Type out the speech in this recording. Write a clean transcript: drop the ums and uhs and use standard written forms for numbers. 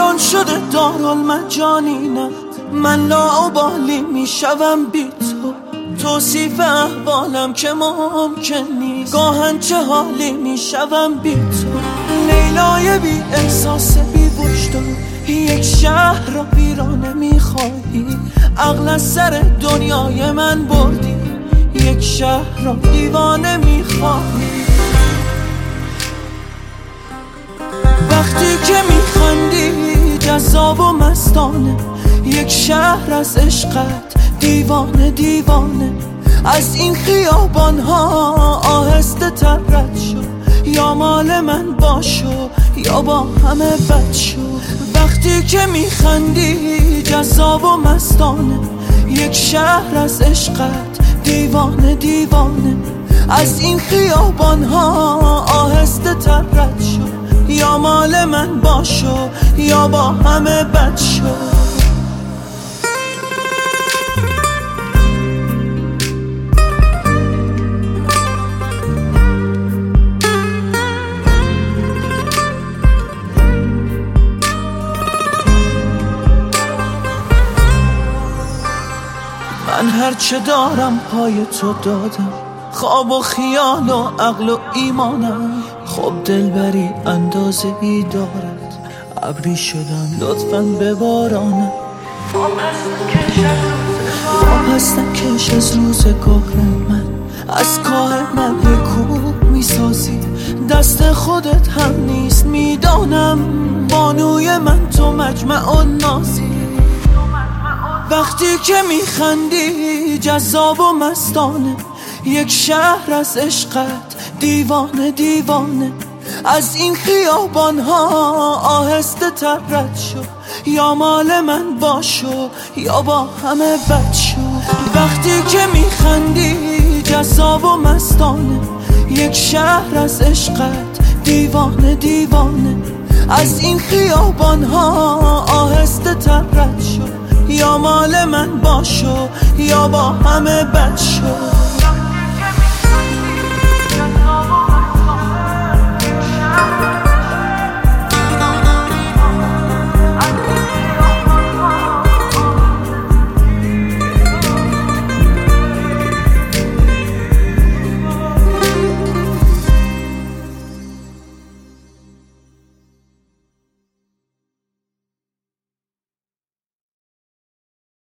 ویران شده دارالمجانینم، من لاابالی میشوم بی تو. توصیف احوالم که ممکن نیست، گاهن چه حالی میشوم بی تو. لیلای بی احساس بی وجدان، یک شهر را ویرانه میخواهی. عقل از سر دنیای من بردی، یک شهر را دیوانه میخواهی. وقتی که میخندی جذاب و مستانه، یک شهر از عشقت دیوانه دیوانه. از این خیابان ها آهسته تر رد شو، یا مال من باشو یا با همه بد شو. وقتی که میخندی جذاب و مستانه، یک شهر از عشقت دیوانه دیوانه. از این خیابان ها آهسته تر رد شو، یا مال من باشو یا با همه بد شو. من هرچه دارم پای تو دادم، خواب و خیال و عقل و ایمانم. خب دلبری اندازه ای دارد، ابری شدم لطفاً ببارانم. پس نکش از روزگار من، از کاه من کوه میسازی. دست خودت هم نیست میدانم، بانوی من تو مجمع و نازی. وقتی که میخندی جذاب و مستانه، یک شهر از عشقت دیوانه دیوانه. از این خیابان ها آهسته تر رد شو، یا مال من باشو یا با همه بد شو. وقتی که میخندی جذاب و مستانه، یک شهر از عشقت دیوانه دیوانه. از این خیابان ها آهسته تر رد شو، یا مال من باشو یا با همه بد شو.